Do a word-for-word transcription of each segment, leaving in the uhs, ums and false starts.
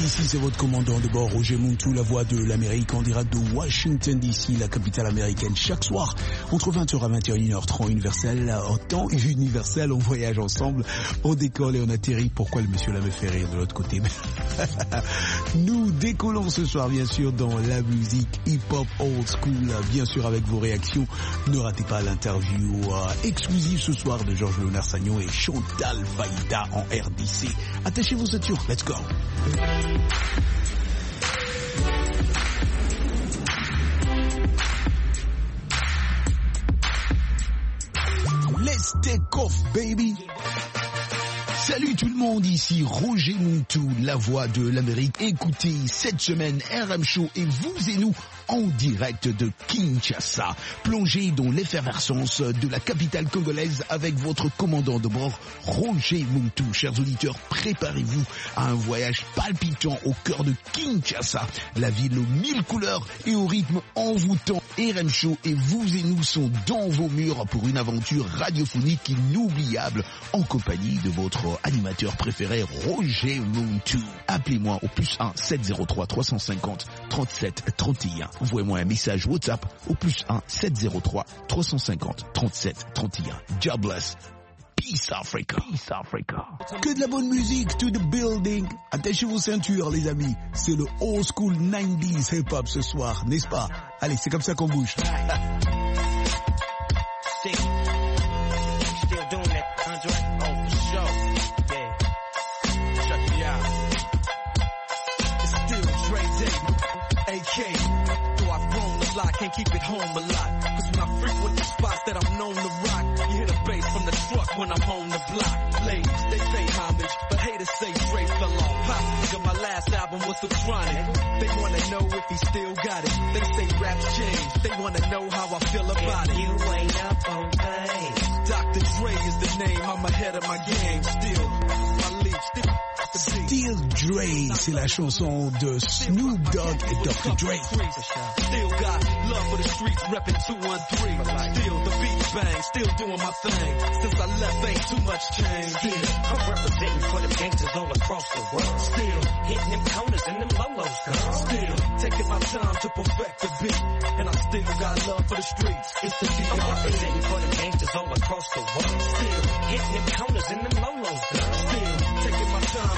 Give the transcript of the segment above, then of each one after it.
Ici, c'est votre commandant de bord, Roger Muntu, la voix de l'Amérique, en direct de Washington D C, la capitale américaine. Chaque soir, entre vingt heures à vingt et une heures trente, universel, en temps universel, on voyage ensemble, on décolle et on atterrit. Pourquoi le monsieur là me fait rire de l'autre côté? Nous décollons ce soir, bien sûr, dans la musique hip-hop old school, bien sûr, avec vos réactions. Ne ratez pas l'interview euh, exclusive ce soir de Georges Léonard Sagnon et Chantal Faïda en R D C. Attachez vos ceintures, let's go! Let's take off, baby! Salut tout le monde, ici Roger Muntu, la voix de l'Amérique. Écoutez cette semaine R M Show et vous et nous en direct de Kinshasa. Plongez dans l'effervescence de la capitale congolaise avec votre commandant de bord, Roger Muntu. Chers auditeurs, préparez-vous à un voyage palpitant au cœur de Kinshasa, la ville aux mille couleurs et au rythme envoûtant. R M Show et vous et nous sont dans vos murs pour une aventure radiophonique inoubliable en compagnie de votre animateur préféré, Roger Muntu. Appelez-moi au plus un sept zéro trois trois cent cinquante trente-sept trente et un. Envoyez-moi un message WhatsApp au plus un sept zéro trois trois cent cinquante trente-sept trente et un. God bless. Peace Africa. Peace Africa. Que de la bonne musique to the building. Attachez vos ceintures, les amis. C'est le old school nineties hip-hop ce soir, n'est-ce pas? Allez, c'est comme ça qu'on bouge. Can't keep it home a lot, cause when I frequent the spots that I'm known to rock, you hear the bass from the truck when I'm on the block. Ladies, they pay homage, but haters say Dre fell off. Pop, nigga, my last album was The Chronic. They wanna know if he still got it. They say raps change, they wanna know how I feel about it. You ain't up on things. Doctor Dre is the name, I'm ahead of my game. Still, my lead, still Still Dre, c'est la chanson de Snoop Dogg et doctor Dre. Still got love for the streets, reppin' two one three. Still the beats bang, still doing my thing. Since I left, ain't too much change. Still, I'm representing for the gangsters all across the world. Still hitting them corners and them lolos, girl. Still taking my time to perfect the beat, and I still got love for the streets. It's the D R E. I'm representing for the gangsters all across the world. Still hitting them corners and them lolos, girl. Still taking my time.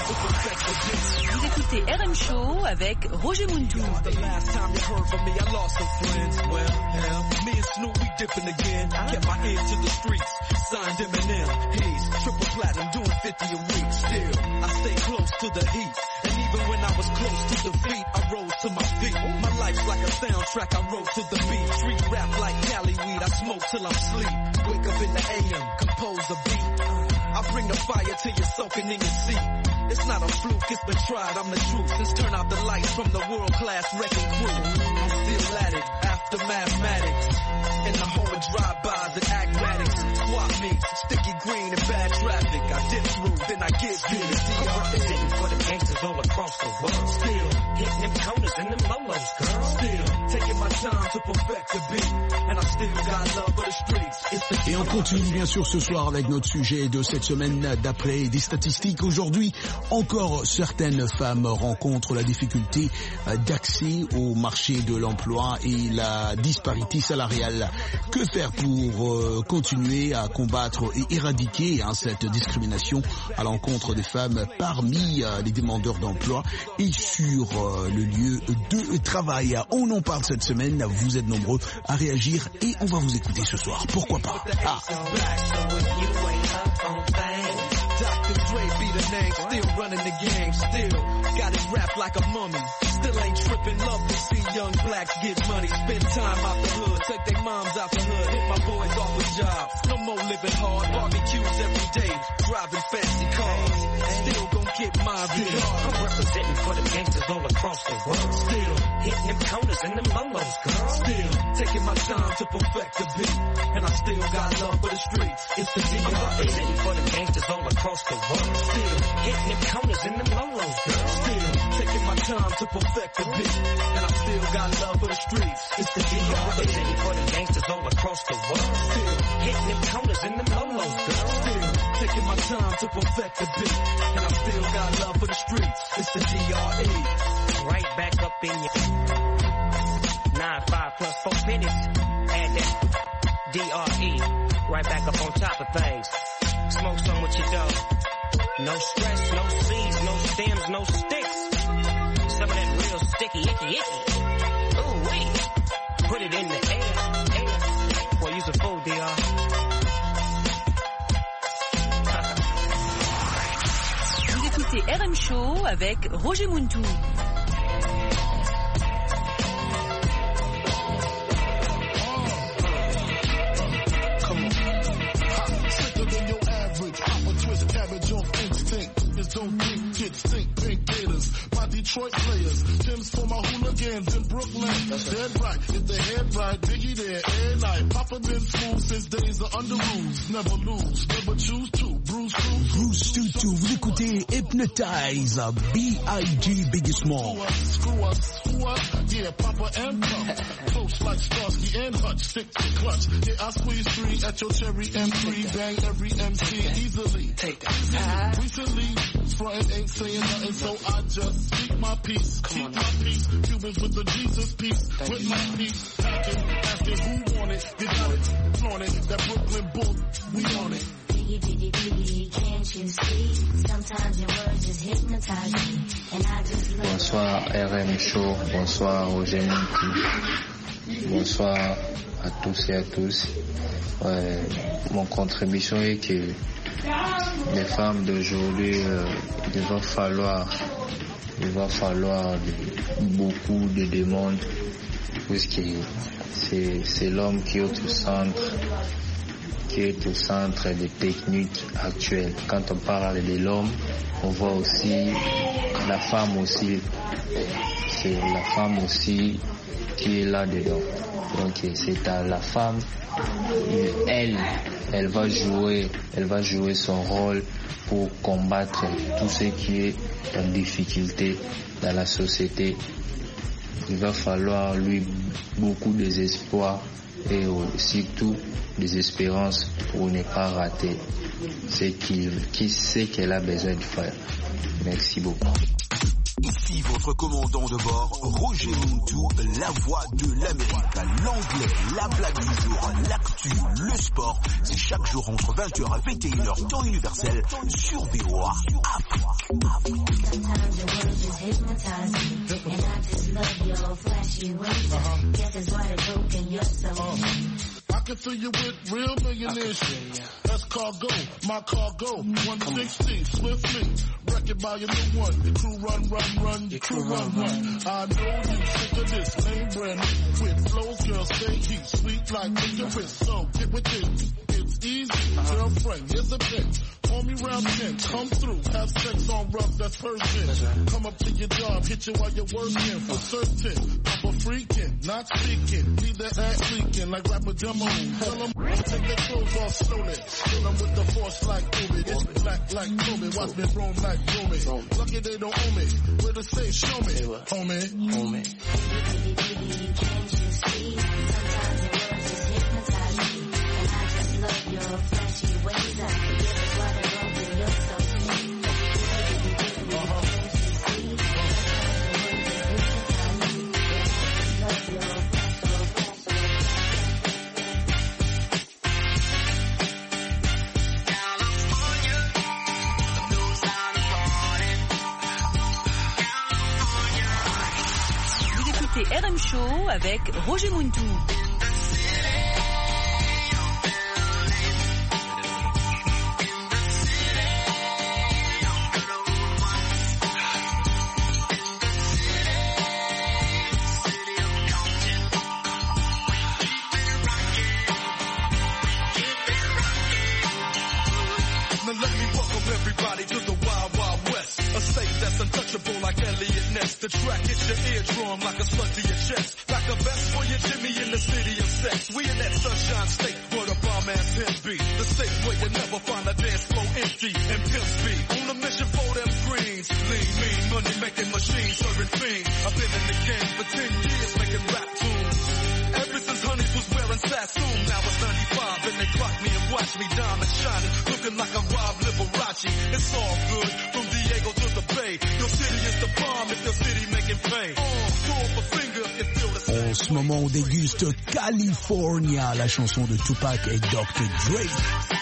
Vous écoutez R M Show avec Roger Muntu. The last time you heard from me, I lost some friends. Well, hell, me and Snoop, we dipping again. Kept my ear to the streets, signed Eminem. He's triple platinum, doing fifty a week. Still, I stay close to the heat. And even when I was close to defeat, I rose to my feet. My life's like a soundtrack, I wrote to the beat. Street rap like Cali weed, I smoke till I'm sleep. Wake up in the A M, compose a beat. I bring the fire till you're soaking in your seat. It's not a fluke, it's been tried, I'm the truth. Since turn out the lights from the world-class wrecking crew, I'm still at it, after mathematics. In the home of drive-bys and acmatics. Swap meets, sticky green and bad traffic. I dip through, then I get through the D R E. I'm representing for the gangsters all across the world. Still hitting them corners and them lolos, girl. Still taking my time to perfect the beat. And I still got love for the streets. It's the Et on continue bien sûr ce soir avec notre sujet de cette semaine. D'après des statistiques aujourd'hui, encore certaines femmes rencontrent la difficulté d'accès au marché de l'emploi et la disparité salariale. Que faire pour euh, continuer à combattre et éradiquer hein, cette discrimination à l'encontre des femmes parmi euh, les demandeurs d'emploi et sur euh, le lieu de travail? On en parle cette semaine, vous êtes nombreux à réagir et on va vous écouter ce soir. Pourquoi pas? Ah. doctor Dre be the name, still running the game, still got it wrapped like a mummy. Still ain't tripping, love to see young blacks get money, spend time out the hood, take their moms out the hood, hit my boys off with jobs. No more living hard, barbecues every day, driving fancy cars. Still gon' get my regard. I'm representing for the gangsters all across the world. Still hitting them corners and them lolos, girl. Still taking my time to perfect the beat, and I still got love for the streets. It's the D R E. I'm representing for the gangsters all across the world. Still hitting them corners and them lolos, girl. Still taking my time time to perfect the beat, and I still got love for the streets. It's the D R E. Representing for the gangsters all across the world. Still hitting them counters in them lolos, girl. Still taking my time to perfect the beat, and I still got love for the streets. It's the D R E. Right back up in your nine five plus four pennies. Add that D R E. Right back up on top of things. Smoke some with your dog. No stress, no seeds, no stems, no sticks. Some of that real sticky, icky, icky. Ooh wee. Put it in the air, air. Boy, you's a fool, D R. Vous écoutez R M Show avec Roger Muntou. Don't think kids think pink gators. My Detroit players, Tim's for my hooligans in Brooklyn. Dead right, if they head right, Biggie there, air night. Papa been fool since days of under rules. Never lose, never choose to. Bruce Cruz, Bruce Tutu, vous écoutez Hypnotize, B I G Biggie Small. Screw us, screw us, yeah, Papa and Pump. Close like Starsky and Hutch, stick to clutch. Yeah, I squeeze three at your cherry M three, bang every M C easily. Take that. Recently, frontin' ain't saying nothing, so I just speak my peace. Keep my peace. Cubans with the Jesus peace. With my peace. Packing, asking who want it. You got it. Flaunt it. That Brooklyn bull, we on it. Biggie, biggie, biggie, can't you see? Sometimes your words just hypnotize me. And I just love. Bonsoir R M Show. Bonsoir Roger Muntou. Bonsoir à tous et à tous. Ouais, mon contribution est que les femmes d'aujourd'hui, euh, il va falloir, il va falloir de, beaucoup de demandes, puisque c'est, c'est l'homme qui est au centre, qui est au centre des techniques actuelles. Quand on parle de l'homme, on voit aussi la femme aussi, c'est la femme aussi qui est là-dedans. Donc c'est à la femme, elle, elle va jouer, elle va jouer son rôle pour combattre tout ce qui est en difficulté dans la société. Il va falloir lui beaucoup d'espoir et surtout des espérances pour ne pas rater ce qu'il, qui sait qu'elle a besoin de faire. Merci beaucoup. Ici votre commandant de bord, Roger Muntou, la voix de l'Amérique. L'anglais, la blague du jour, l'actu, le sport, c'est chaque jour entre vingt heures et vingt et une heures temps universel sur V O A Afrique. I can fill you with real millionaire shit. That's cargo, my cargo. one sixty, swiftly. Wreck it by your new one. Your crew run, run, run. Your crew run, run. I know you sick of this lame brand. With flows, girl, stay heat. Sweet like licorice. So get with it. It's easy. Girlfriend, here's a bitch. Call me round ten. Come through. Have sex on rough, that's Persian. Come up to your job. Hit you while you're working. For certain. Papa freaking. Not speaking. Leave that ass leaking like rapper demo. Tell them take their clothes off slowly. Kill them with the force like Kobe. It's black like Kobe. Watch me roam like Romy. Lucky they don't own me. Where to say, show me. Homie. Homie. Can't you see? Sometimes your words just hypnotize me. And I just love your flashy ways. I forget it's why they wrong with your so sweet. Can't you see? Sometimes your words just hypnotize me. And I just love your flashy ways. R M Show avec Roger Muntou. Now let me welcome everybody to the Wild Wild West. A state that's untouchable like Elliot Ness. The track hits your eardrum like a slug to your chest. Like a vest for your Jimmy in the city of sex. We in that sunshine state where the bomb ass pimp be. The state where you never find a dance floor empty and pimp speed. On a mission for them greens. Lean, mean, money making machines serving fiends. again and again for ten years making rap tunes. Ever since Honeys was wearing Sassoon, now it's ninety-five and they clock me and watch me diamond shining, looking like a Rob Liberace. It's all good from Diego to the Bay. Your city is the bomb if your city making pain. Uh, throw up a finger if you feel the same. En ce moment, on déguste California, la chanson de Tupac et docteur Dre.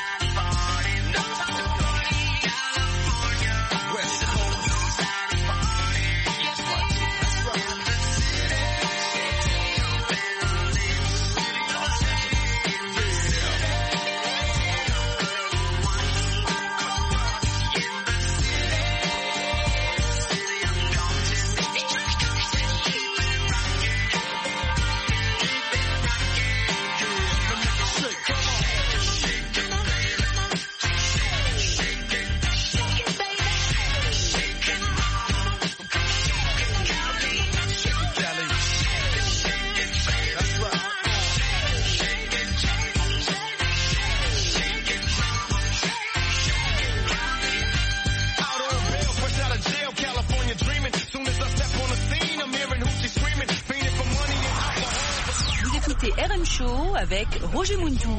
R M Show avec Roger Muntou.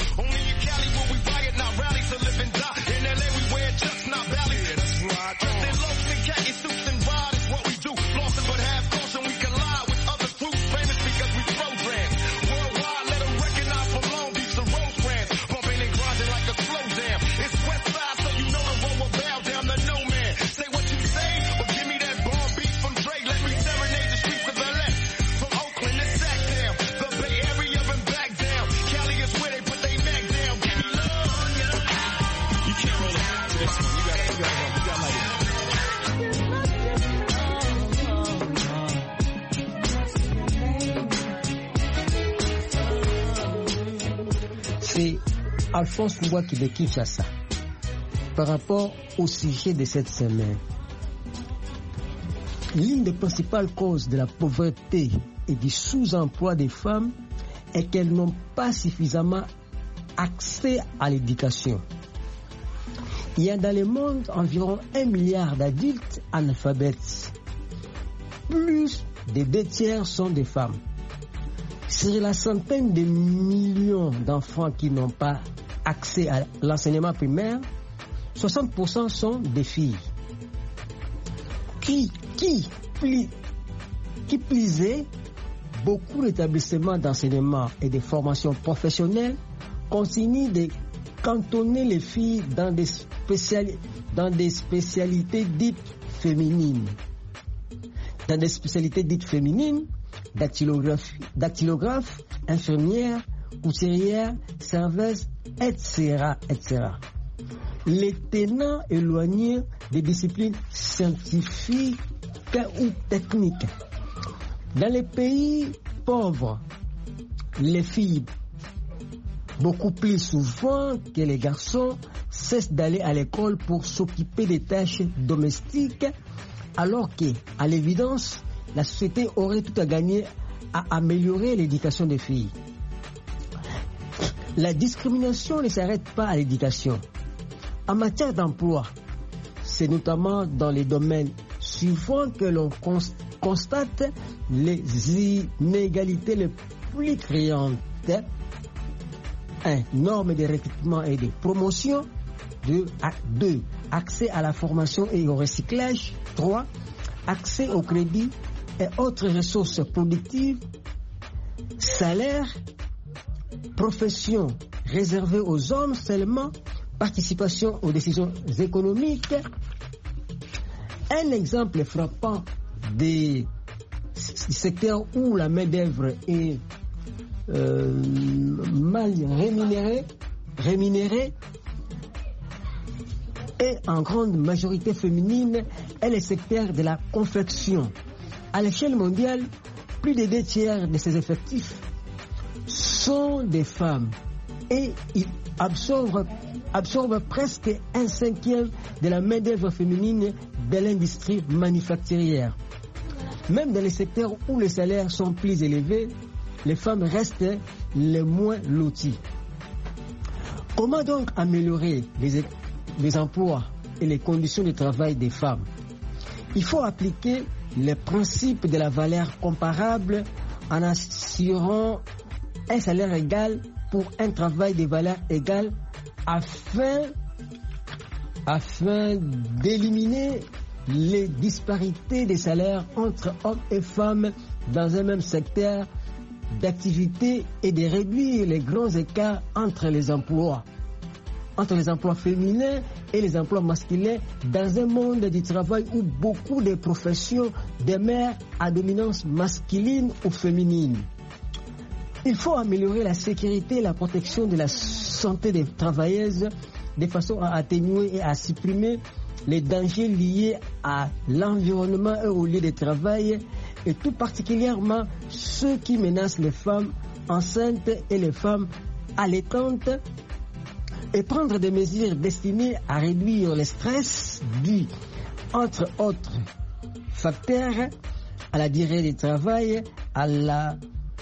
C'est Alphonse Mbouaki de Kinshasa par rapport au sujet de cette semaine. L'une des principales causes de la pauvreté et du sous-emploi des femmes est qu'elles n'ont pas suffisamment accès à l'éducation. Il y a dans le monde environ un milliard d'adultes analphabètes. Plus de deux tiers sont des femmes. Sur la centaine de millions d'enfants qui n'ont pas accès à l'enseignement primaire, soixante pour cent sont des filles. Qui, qui, pli, qui plisait, beaucoup d'établissements d'enseignement et de formation professionnelle continuent de cantonner les filles dans des, spéciali- dans des spécialités dites féminines. Dans des spécialités dites féminines, dactylographe, dactylographe, infirmière, couturière, serveuse, et cetera, et cetera. Les tenants éloignés des disciplines scientifiques ou techniques. Dans les pays pauvres, les filles, beaucoup plus souvent que les garçons, cessent d'aller à l'école pour s'occuper des tâches domestiques, alors que, à l'évidence, la société aurait tout à gagner à améliorer l'éducation des filles. La discrimination ne s'arrête pas à l'éducation. En matière d'emploi, c'est notamment dans les domaines suivants que l'on constate les inégalités les plus criantes. un. Normes de recrutement et de promotion. deux. Accès à la formation et au recyclage. trois. Accès au crédit et autres ressources productives. Salaire. Profession réservée aux hommes seulement. Participation aux décisions économiques. Un exemple frappant des secteurs où la main-d'œuvre est euh, mal rémunérée, rémunérée et en grande majorité féminine est le secteur de la confection. À l'échelle mondiale, plus de deux tiers de ces effectifs sont des femmes et ils absorbent, absorbent presque un cinquième de la main-d'œuvre féminine de l'industrie manufacturière. Même dans les secteurs où les salaires sont plus élevés, les femmes restent les moins loties. Comment donc améliorer les, les emplois et les conditions de travail des femmes? Il faut appliquer les principes de la valeur comparable en assurant un salaire égal pour un travail de valeur égale afin, afin d'éliminer les disparités des salaires entre hommes et femmes dans un même secteur d'activité et de réduire les grands écarts entre les emplois, entre les emplois féminins et les emplois masculins dans un monde du travail où beaucoup de professions demeurent à dominance masculine ou féminine. Il faut améliorer la sécurité et la protection de la santé des travailleuses de façon à atténuer et à supprimer les dangers liés à l'environnement et au lieu de travail, et tout particulièrement ceux qui menacent les femmes enceintes et les femmes allaitantes, et prendre des mesures destinées à réduire le stress dû, entre autres facteurs, à la durée du travail, à la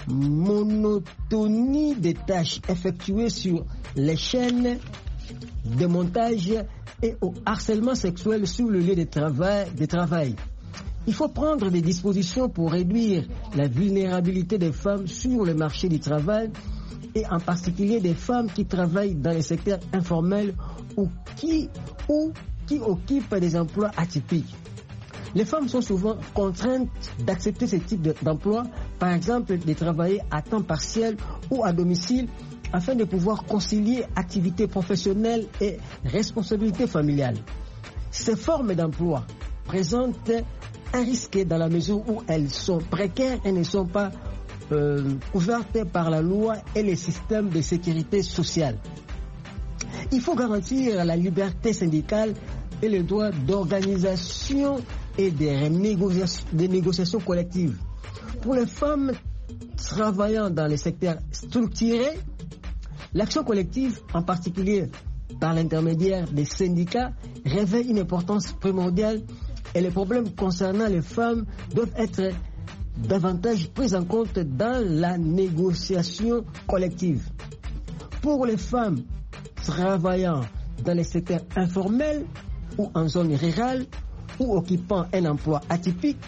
monotonie des tâches effectuées sur les chaînes de montage et au harcèlement sexuel sur le lieu de travail. De travail. Il faut prendre des dispositions pour réduire la vulnérabilité des femmes sur le marché du travail et en particulier des femmes qui travaillent dans le secteur informel ou qui, ou qui occupent des emplois atypiques. Les femmes sont souvent contraintes d'accepter ce type d'emploi, par exemple de travailler à temps partiel ou à domicile afin de pouvoir concilier activité professionnelle et responsabilité familiale. Ces formes d'emploi présentent un risque dans la mesure où elles sont précaires et ne sont pas euh, couvertes par la loi et les systèmes de sécurité sociale. Il faut garantir la liberté syndicale et le droit d'organisation et des négociations, des négociations collectives. Pour les femmes travaillant dans les secteurs structurés, l'action collective, en particulier par l'intermédiaire des syndicats, revêt une importance primordiale et les problèmes concernant les femmes doivent être davantage pris en compte dans la négociation collective. Pour les femmes travaillant dans les secteurs informels ou en zone rurale ou occupant un emploi atypique,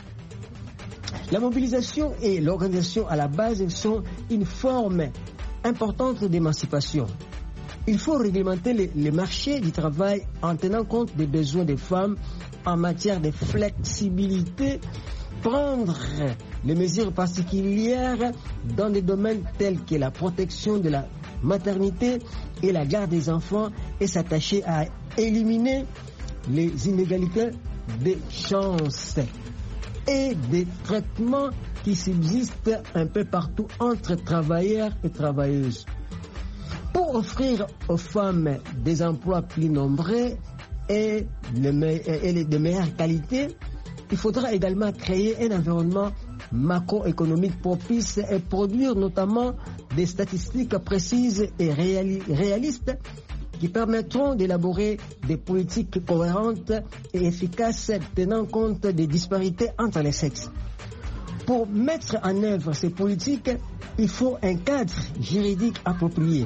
la mobilisation et l'organisation à la base sont une forme importante d'émancipation. Il faut réglementer les, les marchés du travail en tenant compte des besoins des femmes en matière de flexibilité, prendre les mesures particulières dans des domaines tels que la protection de la maternité et la garde des enfants et s'attacher à éliminer les inégalités des chances et des traitements qui subsistent un peu partout entre travailleurs et travailleuses. Pour offrir aux femmes des emplois plus nombreux et, le me- et de meilleure qualité, il faudra également créer un environnement macroéconomique propice et produire notamment des statistiques précises et réali- réalistes qui permettront d'élaborer des politiques cohérentes et efficaces tenant compte des disparités entre les sexes. Pour mettre en œuvre ces politiques, il faut un cadre juridique approprié.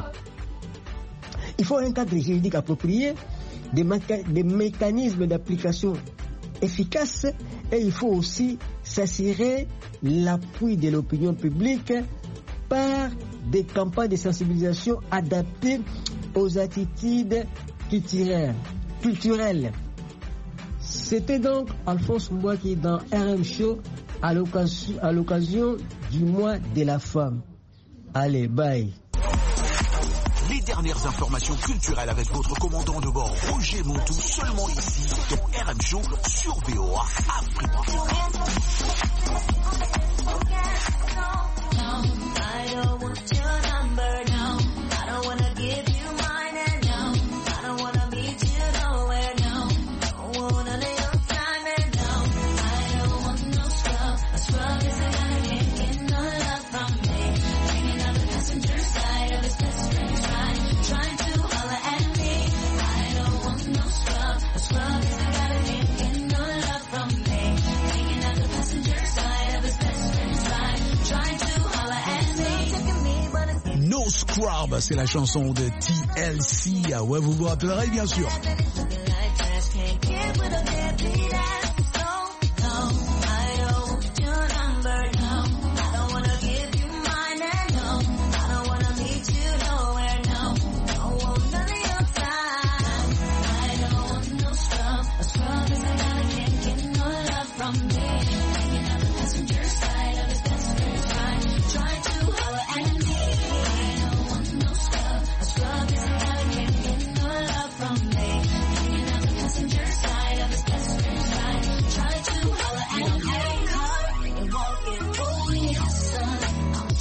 Il faut un cadre juridique approprié, des, méca- des mécanismes d'application efficaces et il faut aussi s'assurer l'appui de l'opinion publique par des campagnes de sensibilisation adaptées aux attitudes culturelles. culturelles. C'était donc Alphonse Mbouaki dans R M Show à l'occasion, à l'occasion du mois de la femme. Allez, bye. Les dernières informations culturelles avec votre commandant de bord Roger Montou, seulement ici dans R M Show sur V O A Afrique. No Scrub, c'est la chanson de T L C. Ouais, vous vous rappellerez bien sûr. I don't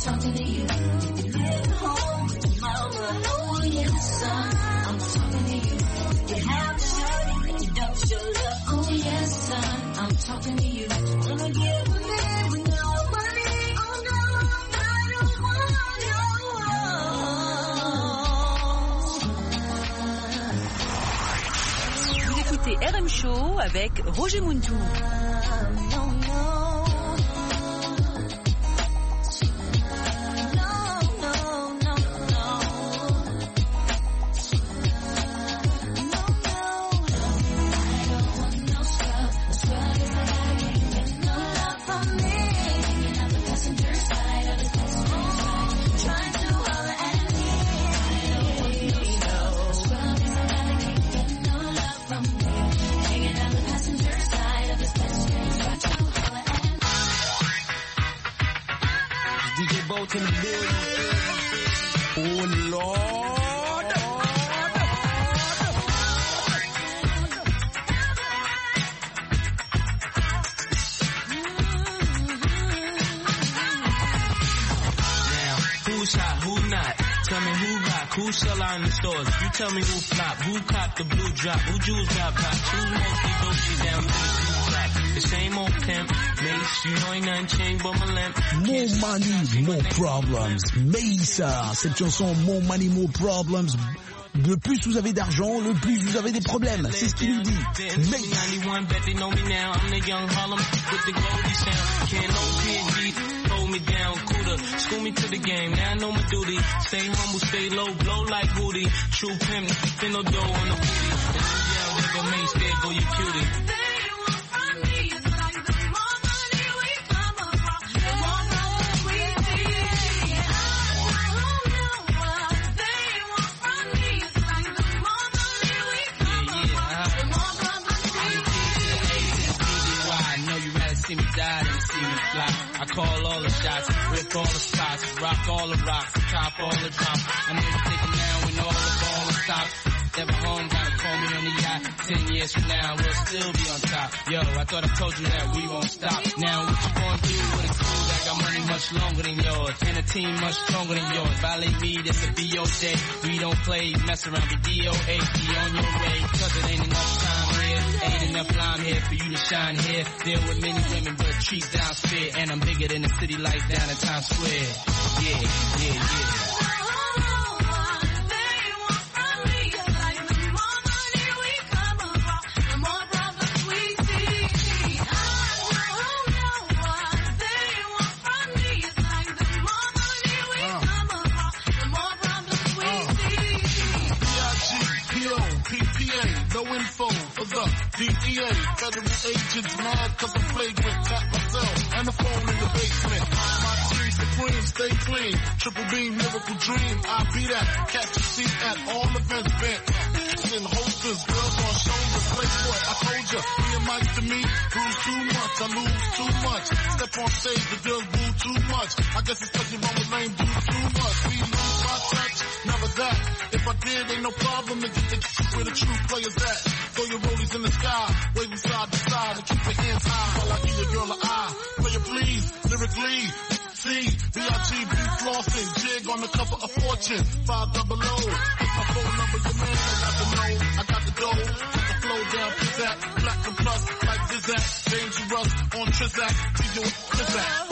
talking to you. You live at home with your mama. Oh yes, son, I'm talking to you. You have a shirt and you don't show love. Oh yes, son, I'm talking to you. Wanna give a man with no money? Oh no, I don't want you. Vous écoutez R M Show avec Roger Muntou. In the building. Oh Lord. Now, who's hot, who not? Tell me who rock, who sell out in the stores. You tell me who flop, who caught the blue drop, who jewels got popped, who's mostly Gucci down to the drop. The same old pimp, Mace, you know ain't nothing changed but my limp. More money, more problems. Mace, cette chanson More Money, More Problems. Le plus vous avez d'argent, le plus vous avez des problèmes. C'est ce qu'il nous dit. Mace. Hold me down, cooler, school me to the game, now I know my duty. Stay humble, stay low, blow like booty. True pimp, spin no dough on the booty. Yeah, there go Mace, there go your cutie. See me die and see me fly. I call all the shots, rip all the spots, rock all the rocks, chop all the drops. I know you take them now when all the ball is stopped. Never home, gotta call me on the yacht. Ten years from now, we'll still be on top. Yo, I thought I told you that we won't stop. Now what you gonna do with a crew that got money much longer than yours, and a team much stronger than yours? Violate me, that's a B O J. We don't play, mess around, be D O A. Be on your way, cause it ain't enough time here. Ain't enough lime here for you to shine here. Deal with many women, but treat down spit. And I'm bigger than the city lights down in Times Square. Yeah, yeah, yeah. D E A, federal agents mad cause I'm flagrant, tap myself and the phone in the basement. My team supreme, stay clean, triple beam, miracle dream, I be that, catch a seat at all events bent. In holsters, girls on shoulders, playboy, I told ya, me and Mike to me, bruise too much, I lose too much, step on stage, the girls boo too much, I guess it's cause you run with lame do too much, we lose my touch, never that, if I did ain't no problem, to get the where the true players at. Throw your rollies in the sky, waving side to side, and keep your hands high while I give your girl an eye. Play it please, lyrically, see, B I G B flossing, jig on the cover of Fortune, five double O. It's my phone number, your man, I got the know, I got the dough, put the flow down, pizzazz, black and plus, like Zizak, dangerous, on Trizak, to your Trizak.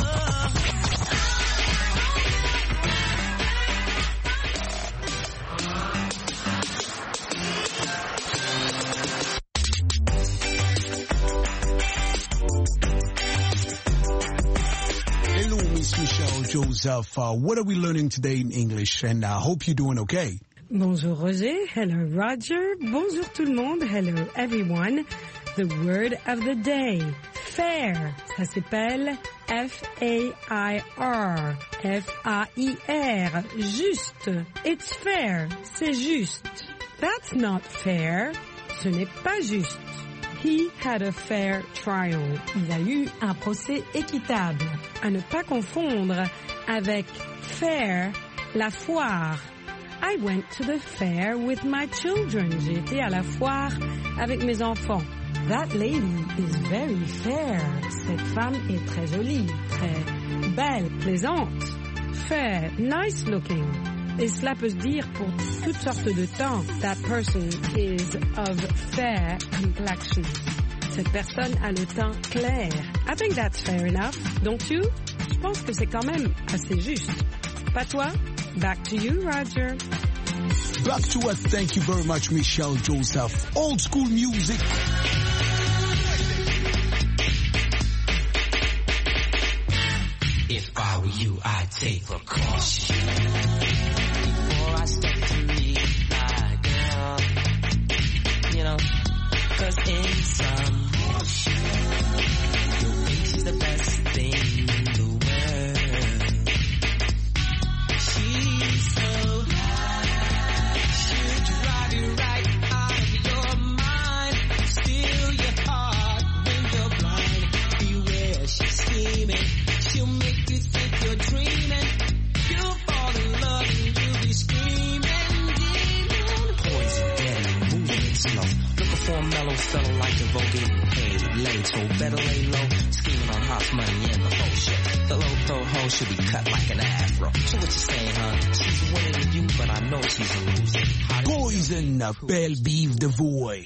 Joseph, uh, what are we learning today in English? And I uh, hope you're doing okay. Bonjour Roger, hello Roger, bonjour tout le monde, hello everyone. The word of the day, fair, ça s'appelle F A I R, F A I R, juste. It's fair, c'est juste. That's not fair, ce n'est pas juste. He had a fair trial. Il a eu un procès équitable. À ne pas confondre avec fair, la foire. I went to the fair with my children. J'ai été à la foire avec mes enfants. That lady is very fair. Cette femme est très jolie, très belle, plaisante. fair, nice looking. Et cela peut se dire pour toutes sortes de temps. That person is of fair complexion. Cette personne a le teint clair. I think that's fair enough. Don't you? Je pense que c'est quand même assez juste. Pas toi? Back to you, Roger. Back to us. Thank you very much, Michelle Joseph. Old school music. If I were you, I'd take precaution before I step to meet my girl. You know, cause in some your face is the best thing in the world. She's so high, she'll drive you right out of your mind, steal your heart when you're blind. Beware, she's scheming, she'll make you think you're dreaming. You'll fall in love and you'll be screaming, demon. Poison, deadly, moving slow. Looking for a mellow fellow like the vogue. Hey, late, so better lay low. Scheming on hot money and the whole shit. The low pro hoe should be cut like an afro. So what you saying, huh? She's winning to you, but I know she's a loser. Poison, Belle Beef the Void.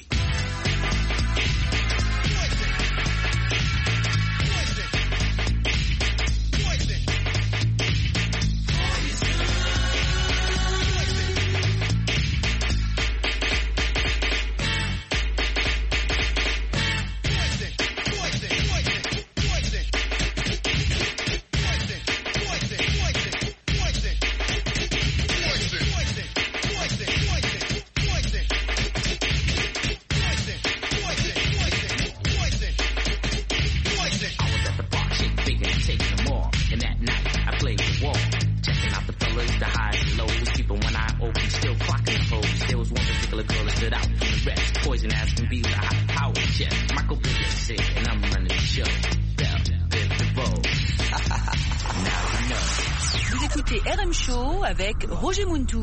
R M Show avec Roger Muntou.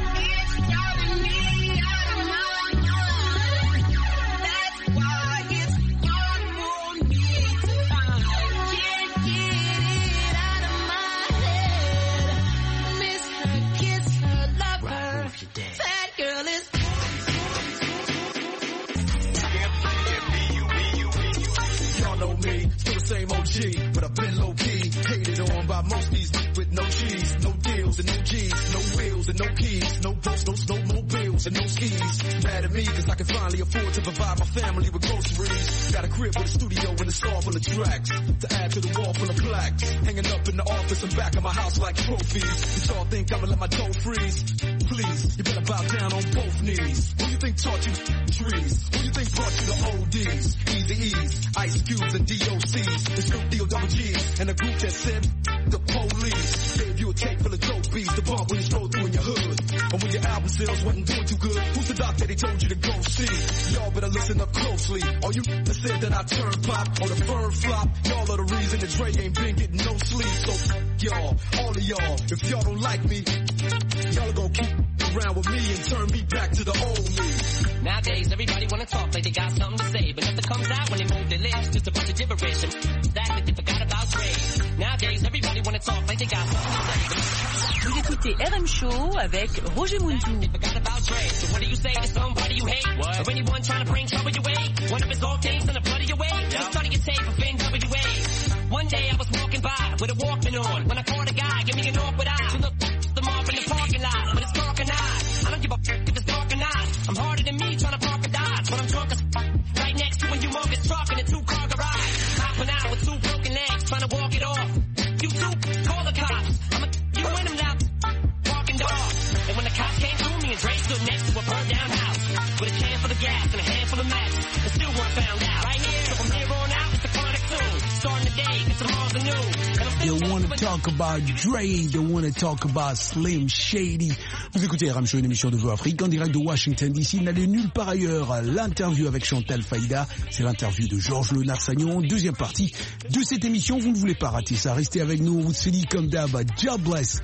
Y'all know me, still the same O G, but I've been low key, hated on by most these with no cheese, no deals and no G's, no wheels and no keys, no boats, no snowmobiles and no skis. Mad at me cause I can finally afford to provide my family with groceries. Got a crib with a studio and a star full of tracks to add to the wall full of plaques, hanging up in the office and back of my house like trophies. But y'all think I'ma let my dough freeze? Please, you better bow down on both knees. Who you think taught you trees? Who you think brought you the O Ds, Easy E's, Ice Cubes and D O C's, the Snoop D O double G's, and a group that said the police gave you a tape full of dope beats to bump when you stroll through in your hood. And when your album sales wasn't doing too good, who's the doc that he told you to go see? Y'all better listen up closely. All you that said that I turn pop or the firm flop, y'all are the reason that Dre ain't been getting no sleep. So y'all, all of y'all, if y'all don't like me, y'all are gonna keep around with me and turn me back to the old me. Nowadays, everybody wanna talk like they got something to say, but nothing comes out when they move their lips. Just a bunch of gibberish and that that they forgot about trade. Nowadays, everybody wanna talk like they got something to say, but Vous écoutez R M Show avec Roger Muntou. they forgot about trade. So what do you say to somebody you hate? What? Or anyone trying to bring trouble your way? One of his old days in the blood of your way? Just starting your tape of N W A. One day I was walking by with a Walkman on when I caught a guy, give me an awkward eye. To look them off in the parking lot, but it's dark and I. I don't give a f- if it's dark or not. I'm harder than me trying to park a Dodge, but I'm drunk as f- right next to a humongous truck in a two-car garage. Hopping out with two broken legs, trying to walk it off. You two, call the cops. I'm a you and them now, walking dog. And when the cops came through, me and Dre stood next to a burned down house with a can full of gas and a handful of matches, and still weren't found out. Right here, so from here on out, it's the chronic tune. Starting the day, and tomorrow's the new. They want to talk about Dre, they want to talk about Slim Shady. Vous écoutez R M Show, une émission de Voix Afrique en direct de Washington D C. N'allez nulle part ailleurs. L'interview avec Chantal Faïda, c'est l'interview de Georges Lenard-Sagnon. Deuxième partie de cette émission, vous ne voulez pas rater ça. Restez avec nous, c'est dit comme d'hab. Jobless.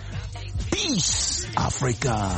Peace, Africa.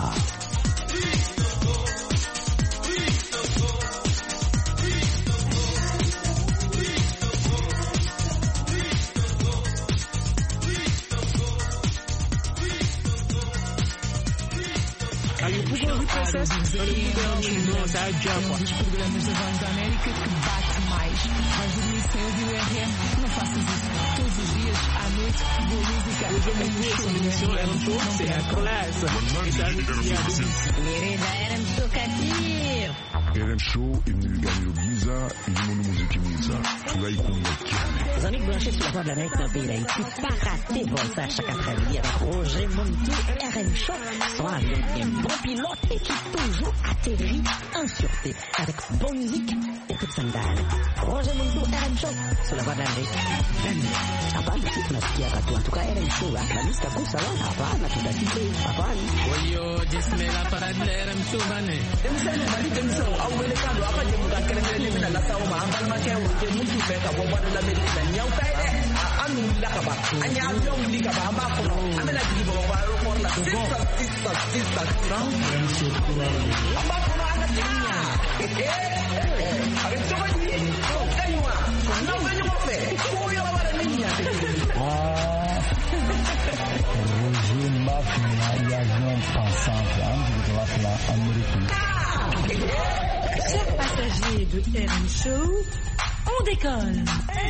Aí o Google Reprocess, olha o Google, nossa, a Java. Dos programas da Voz da América que bate mais. Vais dormir sem ouvir o R M? Não faças isso. Todos os dias, à noite, boa música. Hoje eu me vi essa emissão, ela não trouxe, c'est la classe. Querida, era um chocativo. R M Show est venu gagner le Visa et du monde musique Visa. Les amis branchés sur la Voix de l'Amérique dans le pays d'Haïti, pas rater Volta chaque après-midi avec Roger Montou et R M Show, soit avec un bon pilote et qui toujours atterrit en sûreté avec bonne musique et toute sandale. Roger Montou, R M Show, sur la Voix de l'Amérique. Hapana, si tunasikia watu, en tout cas R M Show, la lista kusa wa hapana, tutasikia, hapana. Oyo, jismela para de R M Show, bane. Demisano, mali demisano, au wele kando, apa je muka kere kere demina la sawo ma ambal ma ke wote mutu be ka bo wala la Amerika na nyau kai de anu la ka ba anya avion li ka ba amba ko amela di bo ba ro por la sista sista sista amba ko na tinya eh eh ave to ba ni ko kaiwa no me yo fe ko yo ba la niña ah Roger Maf na avion pensant de la Amérique. Chers passagers de R M Show, on décolle.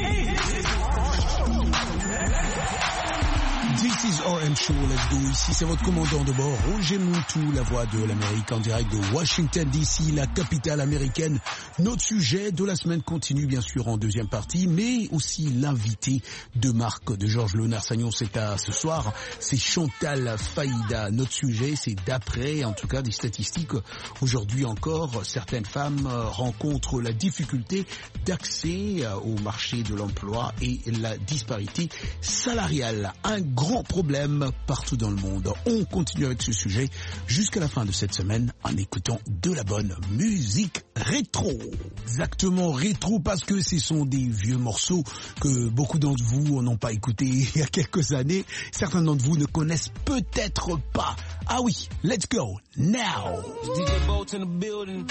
This is R M Show, let's go. Ici, c'est votre commandant de bord, Roger Montou, la voix de l'Amérique en direct de Washington D C, la capitale américaine. Notre sujet de la semaine continue, bien sûr, en deuxième partie, mais aussi l'invité de marque de Georges Léonard-Sagnon, c'est à ce soir, c'est Chantal Faïda. Notre sujet, c'est d'après, en tout cas, des statistiques. Aujourd'hui encore, certaines femmes rencontrent la difficulté d'accès au marché de l'emploi et la disparité salariale. Un grand problème partout dans le monde. On continue avec ce sujet jusqu'à la fin de cette semaine en écoutant de la bonne musique rétro. Exactement rétro parce que ce sont des vieux morceaux que beaucoup d'entre vous n'ont pas écoutés il y a quelques années. Certains d'entre vous ne connaissent peut-être pas. Ah oui, let's go now. D J Bolt in the building.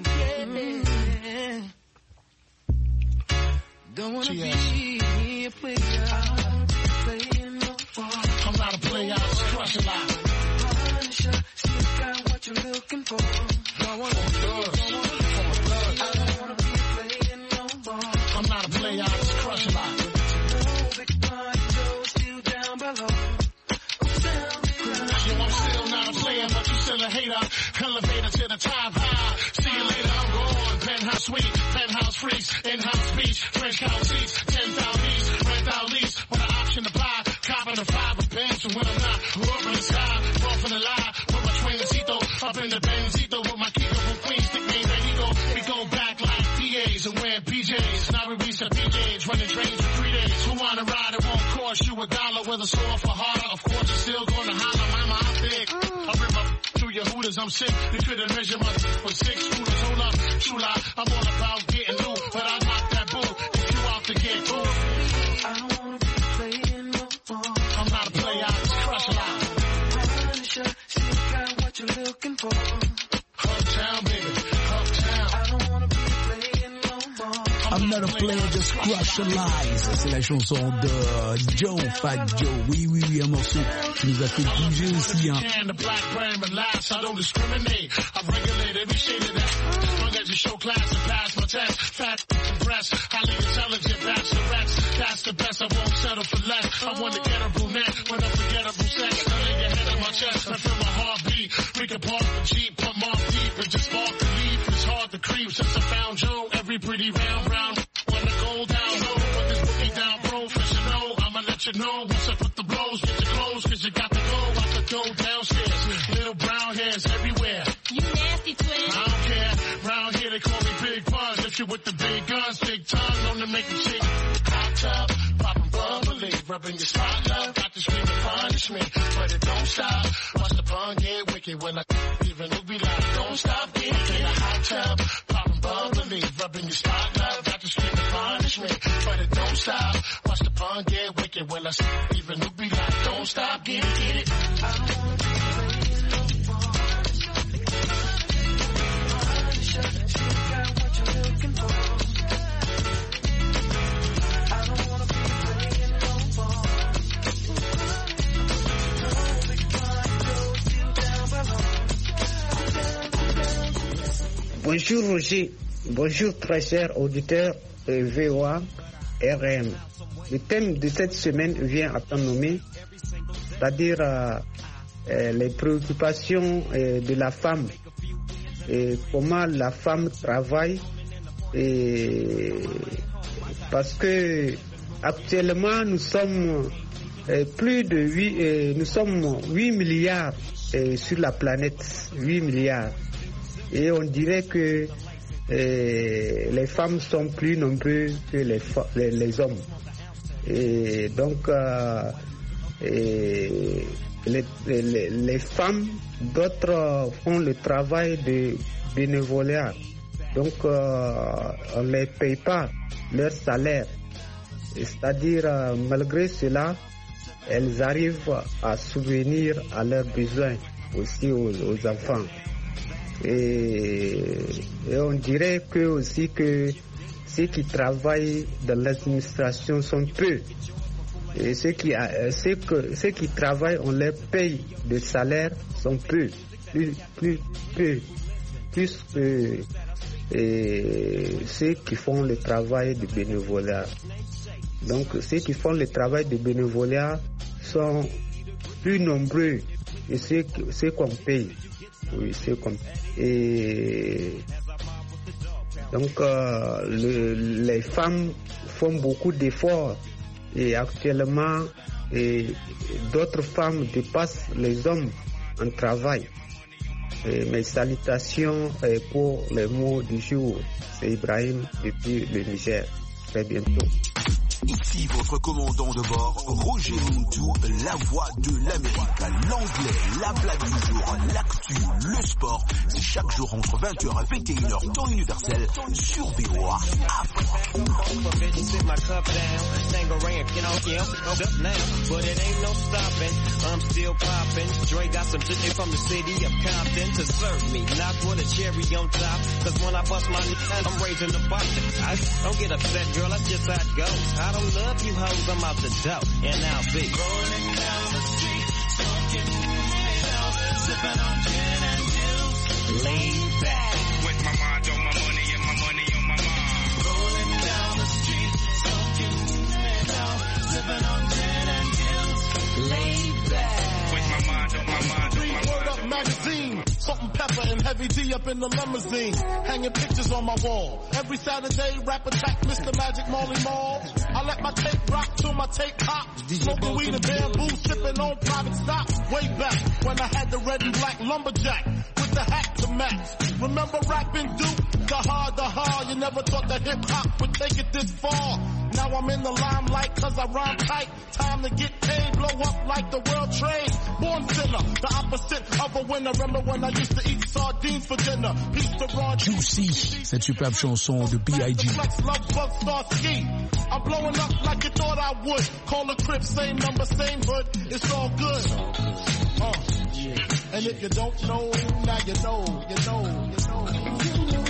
Yeah. Don't wanna be a player. I'm not a player, I just crush a lot. Punisher, still got what you're looking for. Don't wanna be a I don't wanna be playing no more. I'm not a player, I just crush a lot. No big party, Joe, still down below. Yo, I'm still not a player, but you still a hater. Elevator to the top high. See you later, I'm gone. Penthouse suite, penthouse freaks, in-house beach, French cow seats, ten thousand east, rent out lease, with an option to buy. Copping a five of bands, and when I'm not, up in the sky, off in the lie, with my trainercito, up in the Benzito, with my Kiko from Queens, nickname Ready Go. We go back like P As and wearing P Js. Now we reach the P Js, running trains for three days. Who wanna ride? It won't cost you a dollar, whether sore for harder. Of course, you're still gonna holler, mama, I'm big. I rip up through your hooters, I'm sick. You couldn't measure my for six shooters. Hold up, Chula, I'm all about getting loot, but I knock that bull if you out to get cool. I don't wanna be playing no more. I'm not a player, I just crush a lot. Punisher, still got what you're looking for. Uptown, baby, uptown. I don't wanna be playing no more. I'm not a player, just crush a lies. C'est la chanson de Joe, Fat Joe. Oui, oui, oui, un morceau qui nous a fait bouger aussi. Hein. The black brand, but last, I don't discriminate. I've regulated every shade of that. As long as you show class and pass my test. Fat and breast, highly intelligent bachelorettes. That's the best, I won't settle for less. I want to get a brunette with unforgettable sex. I lay your head on my chest, I feel my heartbeat. We can park the Jeep, put off deep, and just spark the leaf. It's hard to creep since I found Joe. Every pretty round, round, wanna go down low. Put this boogie down professional. I'ma let you know once I put the blows. Get your clothes, cause you got to go. I could go downstairs. Little brown hairs everywhere. You nasty twin. I don't care. Round here they call me Big Buzz. If you with the big guns, big tongue, known to make the chick hot tub, poppin' bubbly, rubbing your spot, love. Got to scream and punish me, but it don't stop. Watch the pun get wicked when I even it be like, don't stop, get in a hot tub, poppin' bubbly, rubbing your spot, love. Got to scream and punish me, but it don't stop. Watch the pun get wicked when I even it be like, don't stop, get it, get it. I don't wanna be playing no more. Still got what you're looking for. I don't wanna be playing no more. No big party, go still down below. Bonjour Roger, bonjour très chers auditeurs de V O A R M. Le thème de cette semaine vient à temps nommé, c'est-à-dire euh, euh, les préoccupations euh, de la femme et comment la femme travaille, et parce que actuellement nous sommes euh, plus de huit, euh, nous sommes huit milliards euh, sur la planète, huit milliards. Et on dirait que euh, les femmes sont plus nombreuses que les, les, les hommes. Et donc, euh, et les, les, les femmes, d'autres font le travail de bénévolat. Donc, euh, on ne les paye pas leur salaire. C'est-à-dire, euh, malgré cela, elles arrivent à subvenir à leurs besoins aussi aux, aux enfants. Et, et on dirait que aussi que ceux qui travaillent dans l'administration sont peu. Et ceux qui, ceux que, ceux qui travaillent, on leur paye de salaire sont peu. Plus, plus, peu. Plus que et ceux qui font le travail de bénévolat. Donc ceux qui font le travail de bénévolat sont plus nombreux que ceux, ceux qu'on paye. Oui, c'est comme et donc euh, le, les femmes font beaucoup d'efforts et actuellement et d'autres femmes dépassent les hommes en travail. Et mes salutations pour les mots du jour. C'est Ibrahim depuis le Niger. Très bientôt. Ici votre commandant de bord, Roger Montou, la voix de l'Amérique, l'anglais, la blague du jour, l'actu, le sport. C'est chaque jour entre vingt heures et vingt et une heures temps universel sur V O A Afrique. I don't love you hoes, I'm out the dope, and I'll be rolling down the street, smoking it out, sipping on gin and juice, laid back, with my mind on my money and my money on my mind. Rolling down the street, smoking it out, sipping on gin and juice, laid back, with my mind on my mind on my mind. Word Up magazine. Salt and pepper and Heavy D up in the limousine, hanging pictures on my wall. Every Saturday, rap attack, Mister Magic Molly Mall. I let my tape rock till my tape pop. Smoking weed and bamboo, sipping on private stock. Way back when I had the red and black lumberjack with the hat to match. Remember rapping Duke? The hard, the hard. You never thought that hip hop would take it this far. Now I'm in the limelight cause I rhyme tight. Time to get paid, blow up like the world trade. Born sinner, the opposite of a winner. Remember when I used to eat sardines for dinner? Peace to Ron Juicy, cette superbe chanson de B I G. I'm blowing up like you thought I would. Call a crib, same number, same hood. It's all good. Uh, and if you don't know, now you know, you know, you know.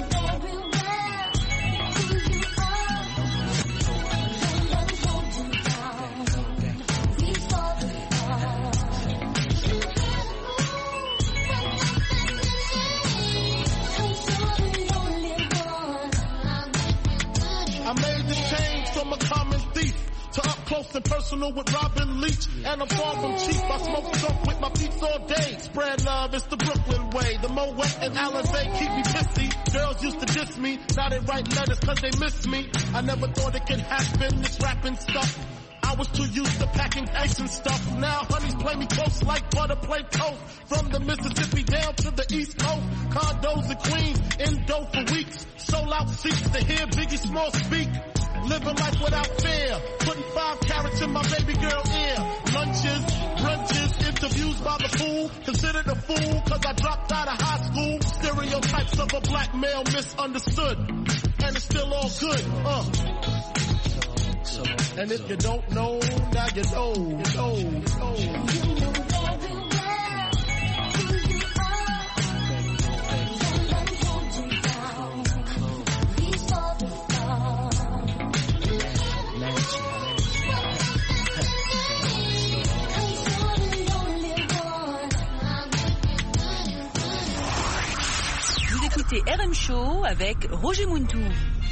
I made the change from a common thief to up close and personal with Robin Leach. And I'm far from cheap. I smoke dope with my peeps all day. Spread love, it's the Brooklyn way. The Moet and Alizé keep me pissy. Girls used to diss me. Now they write letters cause they miss me. I never thought it could happen, this rapping stuff. I was too used to packing ice and stuff. Now honeys play me close like butter play toast. From the Mississippi down to the East Coast. Condos in Queens, in dough for weeks. Sold out seats to hear Biggie Small speak. Living life without fear. Putting five carats in my baby girl ear. Lunches, brunches, interviews by the fool. Considered a fool cause I dropped out of high school. Stereotypes of a black male misunderstood. And it's still all good, uh. And if you don't know, now you know, you know, you know. écoutez R M Show avec Roger Muntou.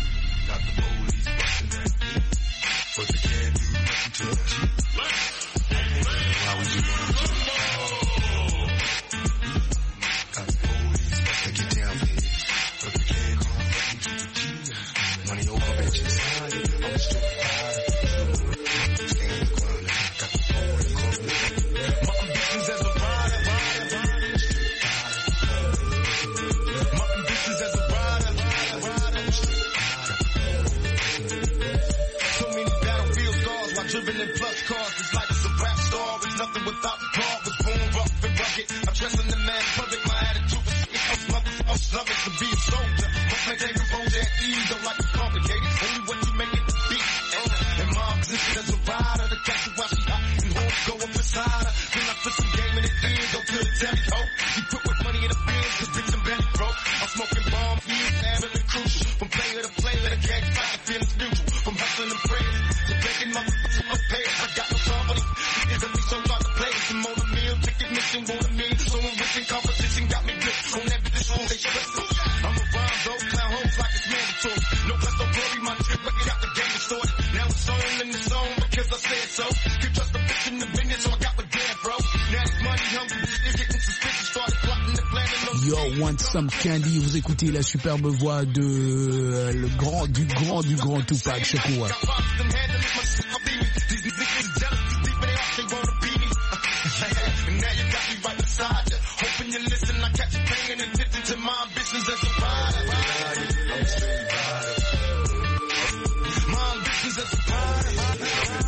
Driven in plus cars, it's like it's a rap star. It's nothing without the car. Was born rough and rugged. I'm dressing the man public. My attitude is I'm smothered. I'm slugged to be a soldier. Must maintain composure at ease. Don't like it complicated. Only what you make it to be. And, and my position as a rider. The catch while she hot and horns go up beside her. Then I put some game in the end. Go to the telly ho. You put with money in the bins. Cause bitch I'm belly broke. I'm smoking bomb. Years having the crucial. From player to player. The gang fight. The feelings mutual. From hustling and prayers. To breaking my I got no company. It's gonna be so hard to play. Some more than meal, ticket mission, more than me. So I'm rich in competition, got me good. On that bitch, on they shut I'm a rhyme, though, clown hoes like it's mandatory. No plus, no glory, my trip, but got the game distorted. Now it's on in the zone because I said so. You trust the bitch in the business, so I got with damn, bro. Now it's money hungry, it's getting suspicious, started plotting the plan. Yo, want some candy, vous écoutez la superbe voix de euh, le grand, du grand, du grand Tupac Shakur. Hoping you listen, I catch you paying attention to my ambitions as a rider. I'm a straight rider. My ambitions as a rider.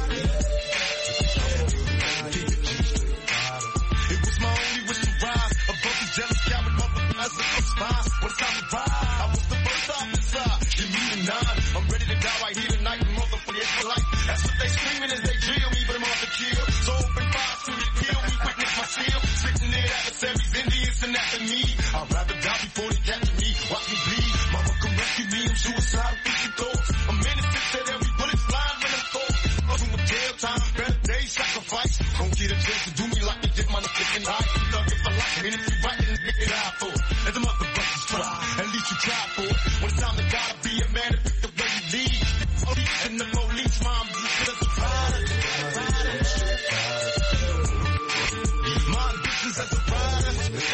It was my only wish to rise above the jealous coward motherfuckers as a spy. When it's time to ride, I was the first officer. Give me the nine. I'm ready to die right here tonight, motherfucker, for life. That's what they screaming as they drill me, but I'm off the kill. So open fire to the kill me, witness my skill. Sitting there adversaries, Indians and after me. I'd rather die before they capture me. Watch me bleed. Mama come rescue me. I'm suicidal, thinking thoughts. A minute that every bullet's flying when I'm cold. I'm doing jail time, better days, sacrifice. Don't get a chance to do me like you did my fucking life. Thug if I like it, and if you right, then pick it out for it. Let the motherfuckers try. At least you try for it. When it's time to die, be a man and pick the way you lead. And the police, mom, just as a rider. My ambitions as a rider.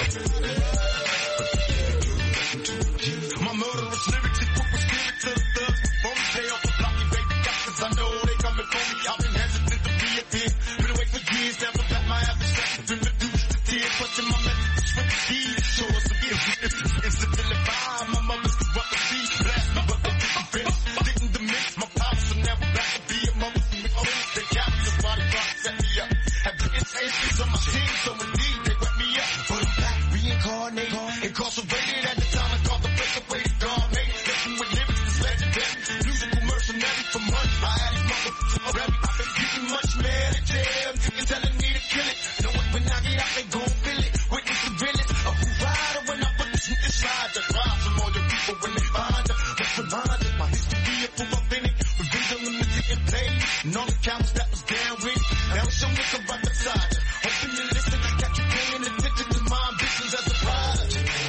My murderous lyrics equip with spirit to the thugs. Before me, stay off the block, you baby got, cause I know they coming for me. I've been hesitant to be a kid. Been away for years, never got my adversary. Been reduced to tears, clutching my messages with the keys. Show us a gift, it's a feeling vibe. My mother's the rubber seed. Blast me, but they didn't finish. Didn't diminish my powers, so now we're back to be a mother. They captured why they trying to set me up. Have the intentions on my team, so indeed they wet me up. But I'm back, reincarnated, incarcerated at the time I caught the break away to God, mate. Listen with lyrics that's legendary. Musical mercenary for months. I had these motherfuckers already. I've been getting much mad at jail. Niggas telling me to kill it. Know what, when I get out, they gon' feel it. Witness the realest of who rider when I put this in inside. The rise from all your people when they find her. Let's remind us my history of who I've been in. Revenge on the music and play. And all the counts that was down with. Now it's your nigga right beside you. Hoping you listen. Got you paying attention to my ambitions as a rider.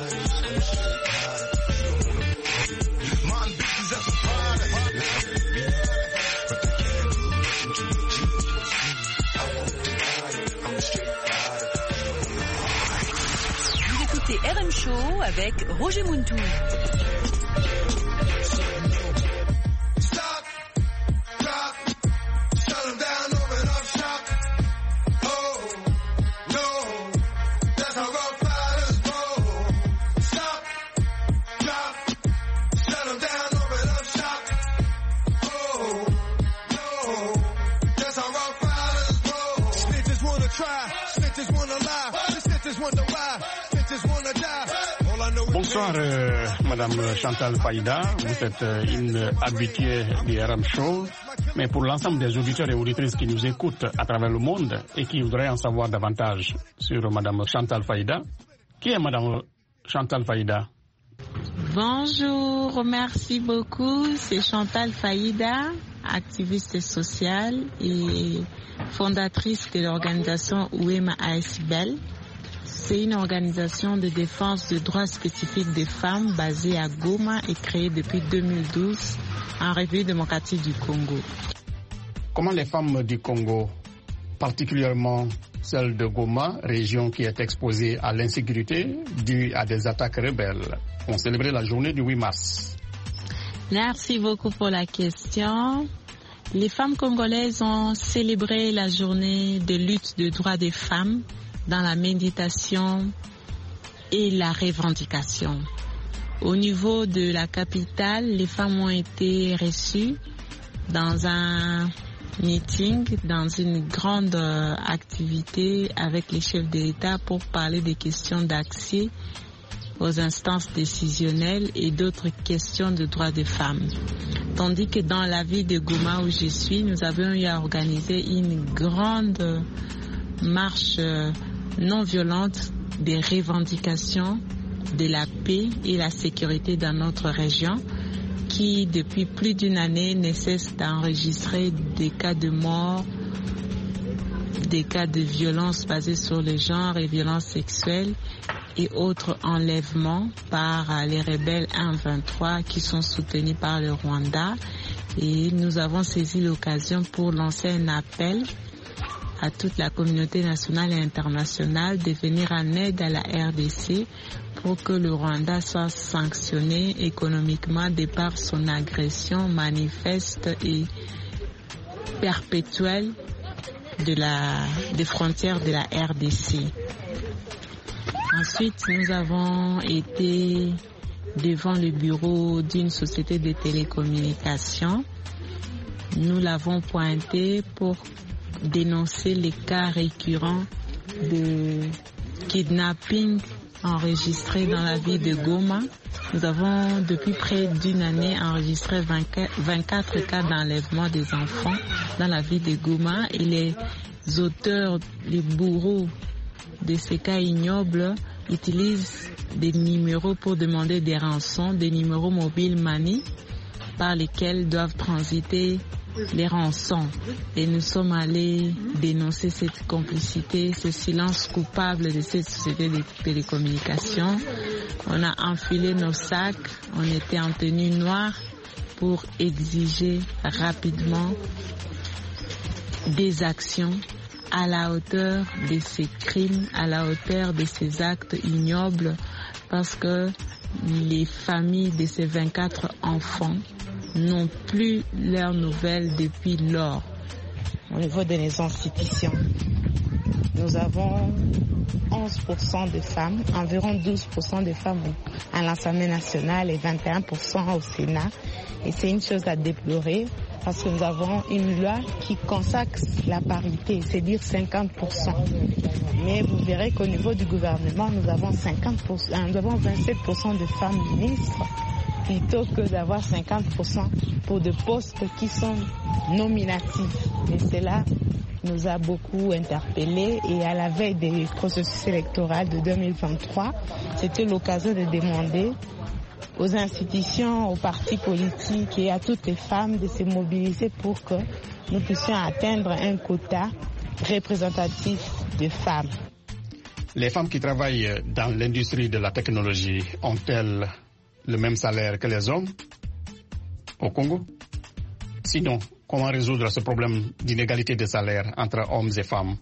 My ambitions as a rider. Vous écoutez R M Show avec Roger Muntou. Bonsoir, euh, Madame Chantal Faïda. Vous êtes euh, une habituée du R M Show. Mais pour l'ensemble des auditeurs et auditrices qui nous écoutent à travers le monde et qui voudraient en savoir davantage sur Madame Chantal Faïda, qui est Madame Chantal Faïda? Bonjour, merci beaucoup. C'est Chantal Faïda, activiste sociale et fondatrice de l'organisation Ouema A S Bel. C'est une organisation de défense des droits spécifiques des femmes basée à Goma et créée depuis deux mille douze en République démocratique du Congo. Comment les femmes du Congo, particulièrement celle de Goma, région qui est exposée à l'insécurité due à des attaques rebelles, ont célébré la journée du huit mars. Merci beaucoup pour la question. Les femmes congolaises ont célébré la journée de lutte des droits des femmes dans la méditation et la revendication. Au niveau de la capitale, les femmes ont été reçues dans un meeting, dans une grande euh, activité avec les chefs de l'État pour parler des questions d'accès aux instances décisionnelles et d'autres questions de droits des femmes. Tandis que dans la ville de Goma où je suis, nous avons eu à organiser une grande marche euh, non violente des revendications de la paix et la sécurité dans notre région, qui depuis plus d'une année ne cesse d'enregistrer des cas de mort, des cas de violence basés sur le genre et violences sexuelles et autres enlèvements par les rebelles un vingt-trois qui sont soutenus par le Rwanda. Et nous avons saisi l'occasion pour lancer un appel à toute la communauté nationale et internationale de venir en aide à la R D C pour que le Rwanda soit sanctionné économiquement de par son agression manifeste et perpétuelle de la, des frontières de la R D C. Ensuite, nous avons été devant le bureau d'une société de télécommunications. Nous l'avons pointé pour dénoncer les cas récurrents de kidnapping enregistrés dans la ville de Goma. Nous avons depuis près d'une année enregistré vingt-quatre cas d'enlèvement des enfants dans la ville de Goma et les auteurs, les bourreaux de ces cas ignobles utilisent des numéros pour demander des rançons, des numéros mobiles Mani par lesquels doivent transiter les rançons. Et nous sommes allés dénoncer cette complicité, ce silence coupable de cette société de télécommunications. On a enfilé nos sacs, on était en tenue noire pour exiger rapidement des actions à la hauteur de ces crimes, à la hauteur de ces actes ignobles, parce que les familles de ces vingt-quatre enfants n'ont plus leurs nouvelles depuis lors. Au niveau de nos institutions, nous avons onze pour cent de femmes, environ douze pour cent de femmes à l'Assemblée nationale et vingt et un pour cent au Sénat. Et c'est une chose à déplorer parce que nous avons une loi qui consacre la parité, c'est-à-dire cinquante pour cent. Mais vous verrez qu'au niveau du gouvernement, nous avons, cinquante pour cent, nous avons vingt-sept pour cent de femmes ministres plutôt que d'avoir cinquante pour cent pour des postes qui sont nominatifs. Et cela nous a beaucoup interpellés et à la veille des processus électoraux de deux mille vingt-trois, c'était l'occasion de demander aux institutions, aux partis politiques et à toutes les femmes de se mobiliser pour que nous puissions atteindre un quota représentatif de femmes. Les femmes qui travaillent dans l'industrie de la technologie ont-elles le même salaire que les hommes au Congo? Sinon, comment résoudre ce problème d'inégalité de salaire entre hommes et femmes?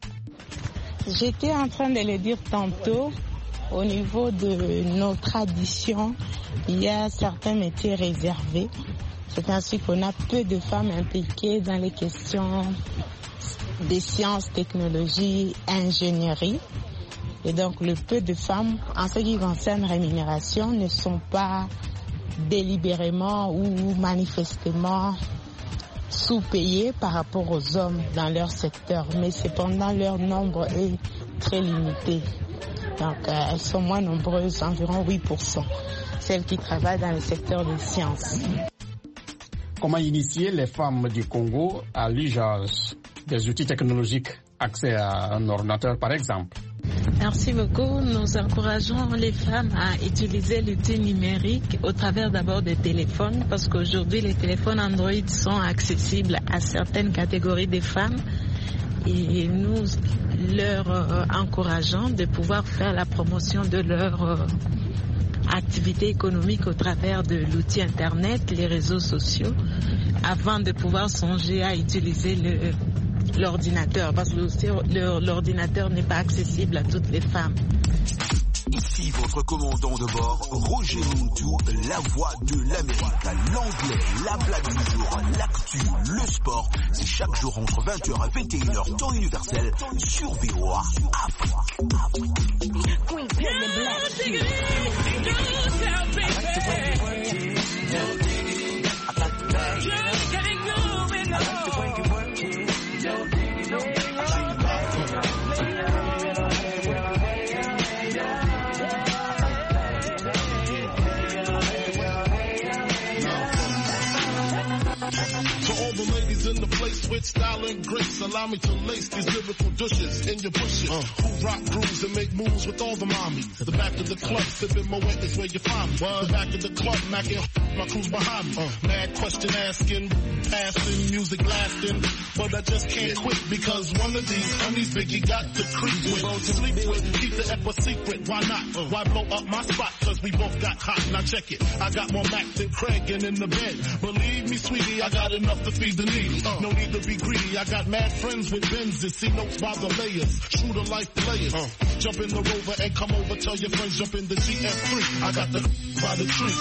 J'étais en train de le dire tantôt. Au niveau de nos traditions, il y a certains métiers réservés. C'est ainsi qu'on a peu de femmes impliquées dans les questions des sciences, technologies, ingénierie. Et donc le peu de femmes, en ce qui concerne rémunération, ne sont pas délibérément ou manifestement sous-payées par rapport aux hommes dans leur secteur. Mais cependant, leur nombre est très limité. Donc, euh, elles sont moins nombreuses, environ huit pour cent, celles qui travaillent dans le secteur des sciences. Comment initier les femmes du Congo à l'usage des outils technologiques, accès à un ordinateur par exemple? Merci beaucoup. Nous encourageons les femmes à utiliser l'outil numérique au travers d'abord des téléphones, parce qu'aujourd'hui les téléphones Android sont accessibles à certaines catégories de femmes. et nous leur euh, encourageons de pouvoir faire la promotion de leur euh, activité économique au travers de l'outil Internet, les réseaux sociaux, avant de pouvoir songer à utiliser le, l'ordinateur, parce que l'ordinateur n'est pas accessible à toutes les femmes. Ici votre commandant de bord, Roger Muntu, la voix de l'Amérique. L'anglais, la blague du jour, l'actu, le sport, c'est chaque jour entre vingt heures et vingt et une heures, temps universel, sur V O A Afrique. In the place with style and grace, allow me to lace these lyrical douches in your bushes. Uh. Who rock grooves and make moves with all the mommies. The back of the club, sipping Moet is where you find me. What? The back of the club, macking my crew's behind me. Uh. Mad question asking, passing, music lasting, but I just can't quit because one of these honeys Biggie got to creep with, to sleep with, keep the ep a secret. Why not? Uh. Why blow up my spot? Cause we both got hot. Now check it. I got more Mac than Craig and in the bed. Believe me, sweetie, I got enough to feed the needy. Uh. No need to be greedy. I got mad friends with Benzes. See notes by the layers. True to life players. Uh. Jump in the Rover and come over. Tell your friends jump in the G F three. I got the by the tree.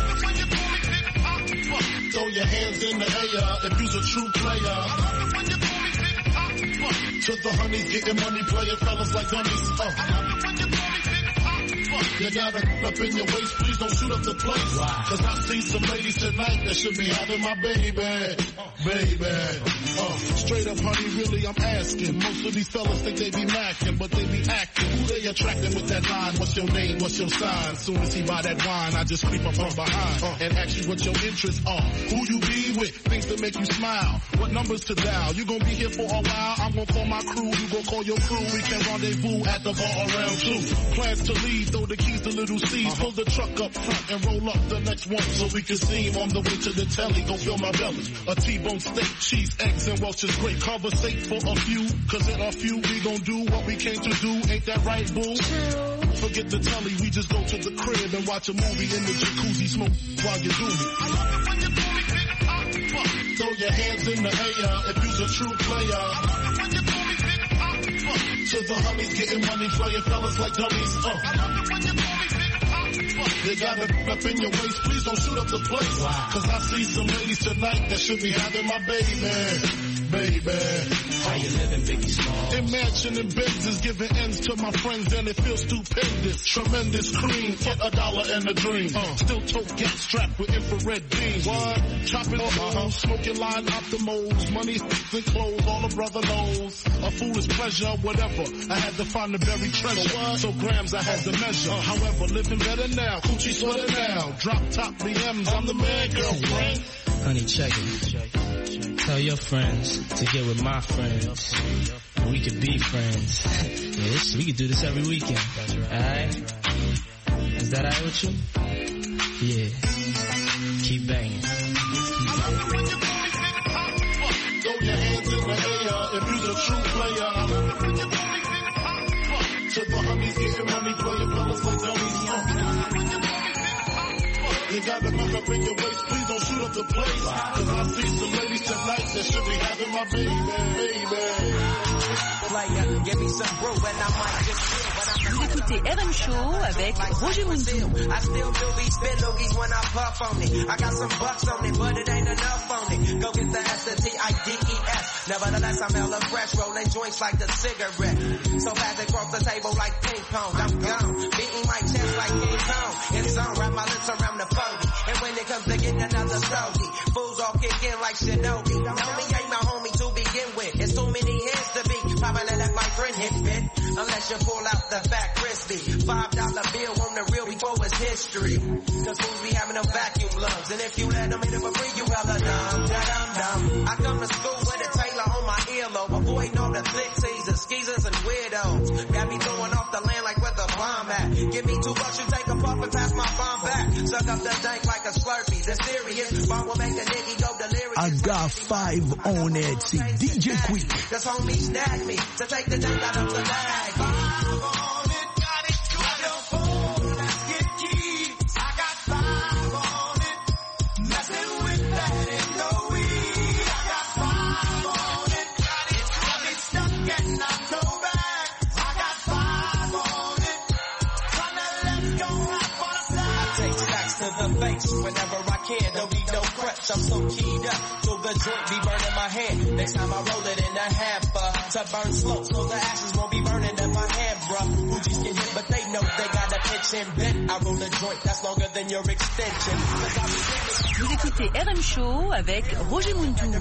Uh. Throw your hands in the air if you's a true player. To the honeys getting money, playing fellas like dummies. Uh. You got it up in your waist, please don't shoot up the place. Wow. Cause I see some ladies tonight that should be having my baby. Baby. Uh, straight up, honey, really, I'm asking. Most of these fellas think they be macking, but they be acting. Who they attracting with that line? What's your name? What's your sign? Soon as he buy that wine, I just creep up from behind uh, and ask you what your interests are. Who you be with? Things that make you smile. What numbers to dial? You gonna be here for a while? I'm gonna call my crew. You gonna call your crew. We can rendezvous at the bar around two. Plans to leave, throw the keys to little C's. Uh-huh. Pull the truck up front and roll up the next one so we can see him on the way to the telly. Go fill my belly. A T-bone steak, cheese, eggs, and Welch's grape. Conversate for a few, cause in a few we gon' do what we came to do. Ain't that right, boo? Forget the telly, we just go to the crib and watch a movie in the jacuzzi, smoke while you do me. Throw your hands in the air if you's a true player. To the honeys getting money, playing fellas like dummies. Uh. You got it up in your waist, please don't shoot up the place. Wow. Cause I see some ladies tonight that should be having my baby. Baby. How you living, Biggie Smalls? Imagining Benz is giving ends to my friends and it feels stupendous. Tremendous cream, get a dollar and a dream. Uh. Still tote get strapped with infrared beams. What? Chopping off uh-huh. Smoking line optimals. Money and clothes, all a brother knows. A foolish pleasure, whatever. I had to find the buried treasure. So, so grams I had to measure. Uh. However, living better now. Coochie sweater now. Drop top B Ms, I'm the man, girlfriend. Honey, check it. Tell your friends to get with my friends. And we could be friends. Yeah, this, we could do this every weekend. Alright? Is that alright with you? Yeah. Keep banging. Keep banging. Throw your hands in the air if you're a true player. To the honeys getting money, playing fellas like dummies. You got to look up in your waist, please don't shoot up the place. Cause I see some ladies tonight that should be having my baby, baby. Player, give me some brew and I might just Vous écoutez R M Show avec Roger Muntu. I still do these spit loogies when I puff on it. I got some bucks on it, but it ain't enough on it. Go get the S, the T, I, D, E, S. Nevertheless, I'm hella fresh, rolling joints like the cigarette. So fast across the table like ping pong. I'm gone, beating my chest like King Kong. It's on, wrap my lips around the phony. And when it comes to getting another stogie, fools all kick in like Shinobi. Know me ain't my homie to begin with. It's too many hands to be. Probably let my friend hit fit. Unless you pull out the fat crispy. Five dollar bill on the real before it's history. Cause fools be having them vacuum lungs. And if you let them hit it for free, you hella dumb, dum dum. I come to school with a Taylor on my earlobe. Avoiding all the flick teasers, skeezers, and weirdos. Got me throwing off the land like where the bomb at. Give me two bucks, you take a puff and pass my bomb back. Suck up the dank like a Slurpee. The serious bomb will make the nigga go delirious. I got five on it. C'est D J Quick. That's on me, snag me, to take the dunk out of the bag. Five on it, got it, grab your phone, let's get keys. I got five on it, messing with that ain't no weed. I got five on it, got it, I get stuck and not go back. I got five on it, tryna let's go hop on the side. I take stacks to the face whenever I can, don't need no crutch, I'm so keyed up. The joint be burning my hand. Next time I roll it in a hamper to burn slow, so the ashes won't be burning in my hand, bruh. Fuji's can hit, but they know they got a pitch and bent. I roll a joint that's longer than your extension. Vous écoutez R M Show avec Roger Muntou.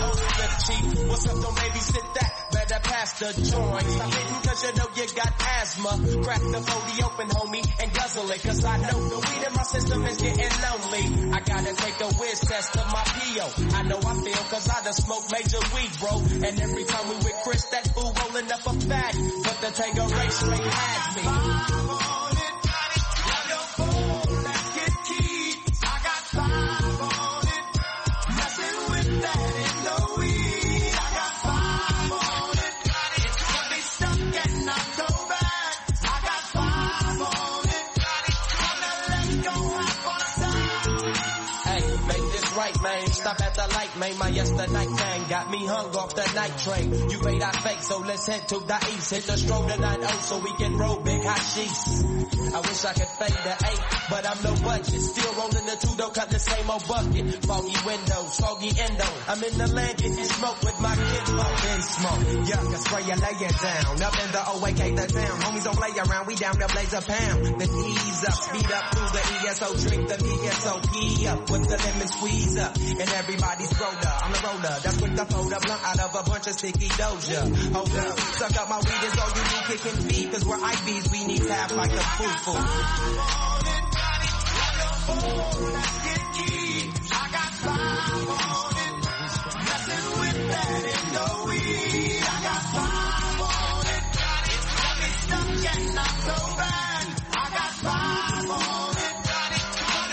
What's up, don't babysit that? Better pass the joint. Stop hitting cause you know you got asthma. Crack the forty open, homie, and guzzle it. Cause I know the weed in my system is getting lonely. I gotta take a whiz test of my P O. I know I feel cause I done smoked major weed, bro. And every time we with Chris, that fool rolling up a fatty. But the Tango Ray straight had me. Five on it, got it, grab your phone, let's get keys. I got five on it, messing with that ain't no weed. I got five on it, got it, but they stuck and not go back. I got five on it, got it, tryna let's go hop on the side. Hey, make this right, man. Stop at the light, man. My yesterday thing got me hung off the night train. You made I fake, so let's head to the east. Hit the stroll tonight, oh, so we can roll big hot sheets. I wish I could fade the eight, but I'm no budget. Still rolling the two, don't cut the same old bucket. Foggy windows, foggy endo. I'm in the land, getting smoke with my kids. Been smoke, yeah, I spray you, lay it down. Up in the O A K, the town. Homies don't play around, we down to blaze a pound. Then ease up, speed up through the E S O, drink the P S O P up with the lemon squeeze up. And everybody's roller, I'm the roller. That's quick to fold a blunt out of a bunch of sticky doja. Hold up, suck up my weed, it's all you need, kicking feet. Cause we're I Bs, we need half like a foo foo. Five on it, got it, grab your phone, let's get keys. I got five on it, messing with that ain't no weed. I got five on it, got it, got me stuck and not go back. I got five on it, got it,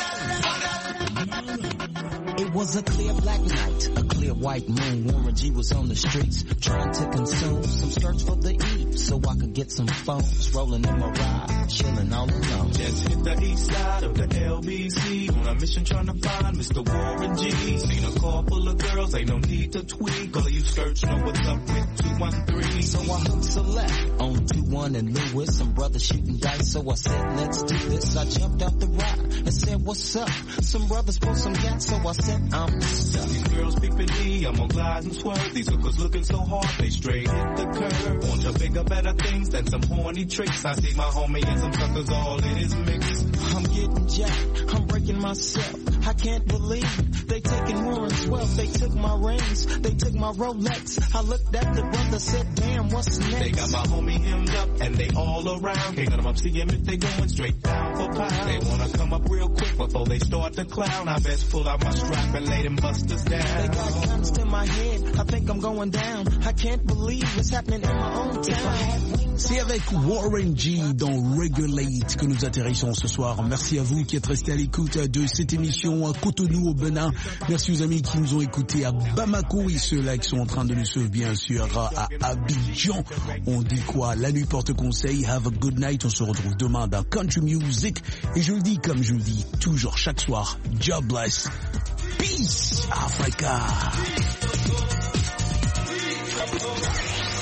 it was a clear black night, a clear white moon. Warren G was on the streets, trying to consume some skirts for the E, so I could get some phones. Rolling in my ride, chilling all alone. Just hit the east side of the L B C on a mission trying to find Mister Warren G. Seen a car full of girls, ain't no need to tweak. All you skirts know what's up with two one three. So I hooked select on two one and Lewis. Some brothers shooting dice, so I said, let's do this. I jumped out the ride and said, what's up? Some brothers pulled some gas, so I said, I'm stuck. These girls peeping me, I'm on glide and swerve. These hookers looking so hard, they straight hit the curve. Want to bigger, better things than some horny tricks. I see my homie and some suckers all in his mix. I'm getting jacked, I'm breaking myself. I can't believe they taking Warren's wealth. They took my rings, they took my Rolex. I looked at the brother, said, damn, what's next? They got my homie hemmed up and they all around. Can't let them up see him if they going straight down for pound. They wanna come up real quick before they start to clown. I best pull out my strap and lay them busters down. They got guns to my head, I think I'm going down. I can't believe it's happening in my own town. C'est avec Warren G dans Regulate que nous atterrissons ce soir. Merci à vous qui êtes restés à l'écoute de cette émission à Cotonou au Benin. Merci aux amis qui nous ont écoutés à Bamako et ceux-là qui sont en train de nous suivre bien sûr à Abidjan. On dit quoi? La nuit porte conseil. Have a good night. On se retrouve demain dans Country Music. Et je le dis comme je le dis toujours chaque soir. God bless. Peace, Africa.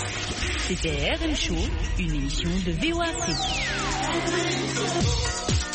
C'était R M Show, une émission de V O A C.